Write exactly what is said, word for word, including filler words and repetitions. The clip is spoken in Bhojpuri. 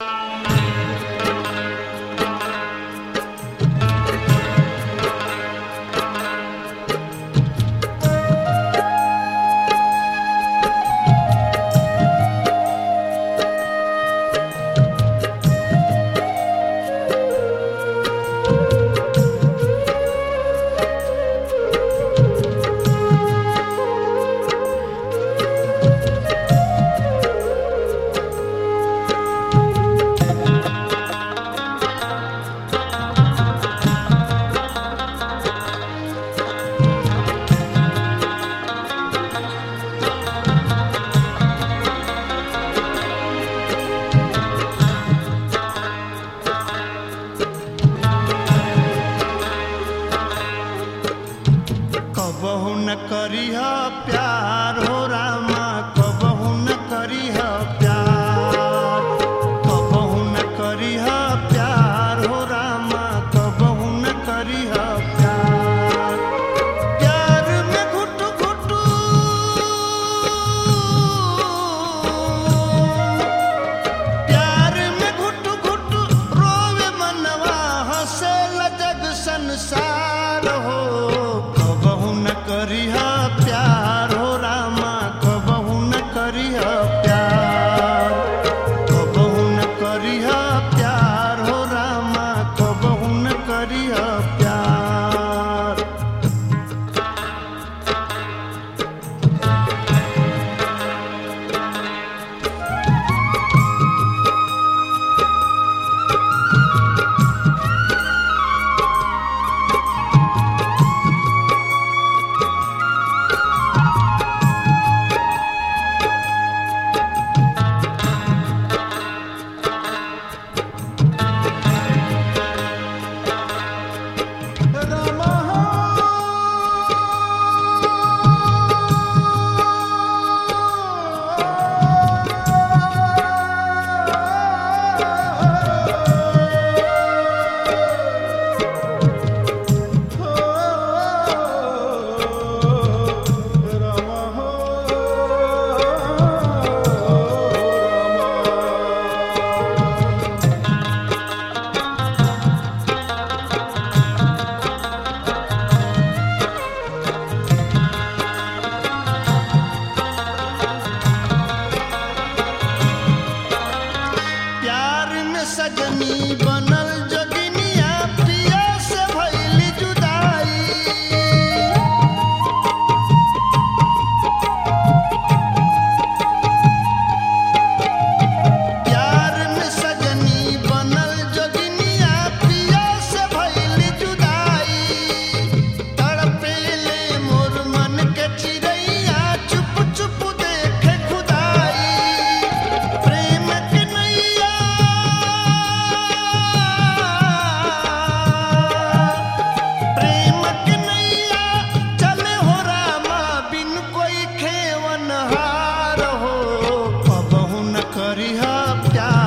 कबहू न करिहा प्यार हो रामा, कबहू न करिहा प्यार, कबहू न करिहा प्यार हो रामा, कबहू न करिहा प्यार। प्यार में घुट घुट प्यार में घुट घुट रोवे मनवा, हंसे जग संसार हो। करिहा प्यार हो रामा, कबहू न करिहा प्यार, कबहू न करिहा प्यार हो रामा, कबहू न करिहा प्यार। सजनी बनल जोगिनिया, पिया से भइली जुदाई। प्यार में सजनी बनल जोगिनिया, पिया से भइली जुदाई। तड़पेले मोर मन के चिड़ैया, चुप चुप देखे खुदाई। प्रेम के नैया करिहा प्यार।